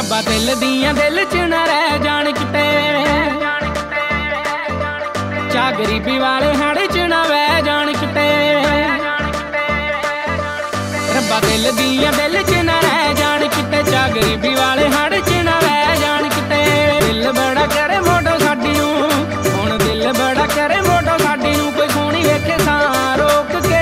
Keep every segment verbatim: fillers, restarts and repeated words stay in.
रब्बा दिल दियां दिल च ना रह जान किते, चा गरीबी वाले हाड़ च ना वह जान किते। रब्बा दिल दियां दिल च ना रह जान किते, चा गरीबी वाले हाड़ च ना वह जान किते। दिल बड़ा करे मोटो साडी नूं, हुण दिल बड़ा करे मोटो साडी नूं, कोई सोहणी वेखे सां रोक के।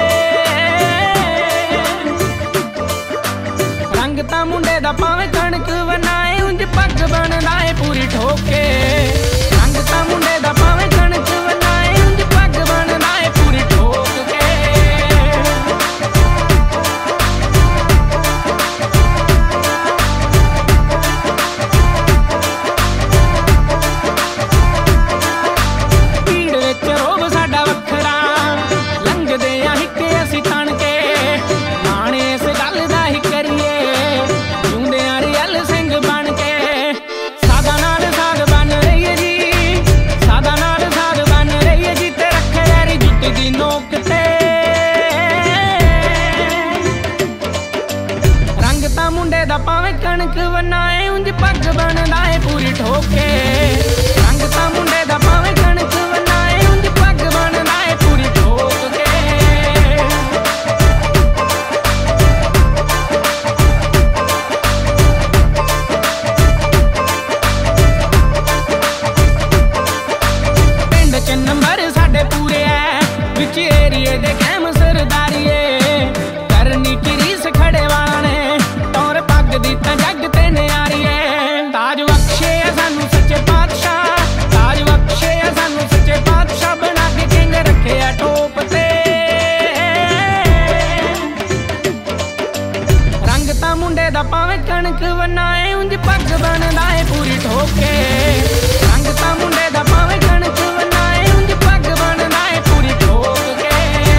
रंग तां मुंडे दा भावें कणक वनाए, उंज पग बनदा ए पूरी ठोके। रंग तां मुंडे दा भावें कणक वनाए, उंज पग बनदा ए पूरी ठोक के। भीड़ विच रोब साडा वखरा, लंघदे आ हिक्के असीं तण के। माण इस गल दा ही करिए, भावें कणक वनाए, उंज पग बनदा ए पूरी ठोके। रंग तां मुंडे दा भावें कणक वनाए, उंज पग बनदा ए पूरी ठोक के। पिंड च नंबर साडे पूरे ऐ, विच एरिए दे कैम सरदारीए। करनी की रीस खड़े वाला ने, दी तां जग ते न्यारी ऐ। ताज बख्शे आ सानू सच्चे पातशाह, ताज बख्शे आ सानू सच्चे पातशाह, बना के किंग रखे आ टोप ते। रंग तां मुंडे दा भावें कणक वनाए, उंज पग बनदा ए पूरी ठोके। रंग तां मुंडे दा भावें कणक वनाए, उंज पग बनदा ए पूरी ठोक के।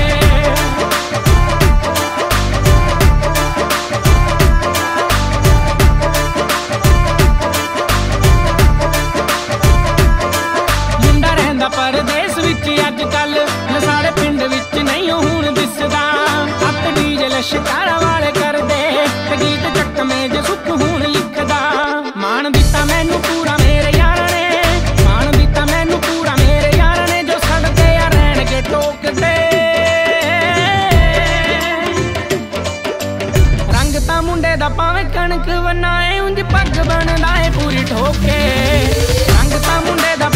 परदेस विच अज कल साढ़े पिंड विच नहीं हुण दिसदा। हत्थ डीजल शिकारा वाले करदे, ते गीत चकमे ज सुख हुण लिखदा। मान दिता मैनू पूरा मेरे यारां ने, मान दिता मैनू पूरा मेरे यारां ने, जो सड़दे आ रहणगे टोकदे। रंग तां मुंडे दा भावें कणक वनाए, उंज पग बनदा ए पूरी ठोके। रंग तां मुंडे दा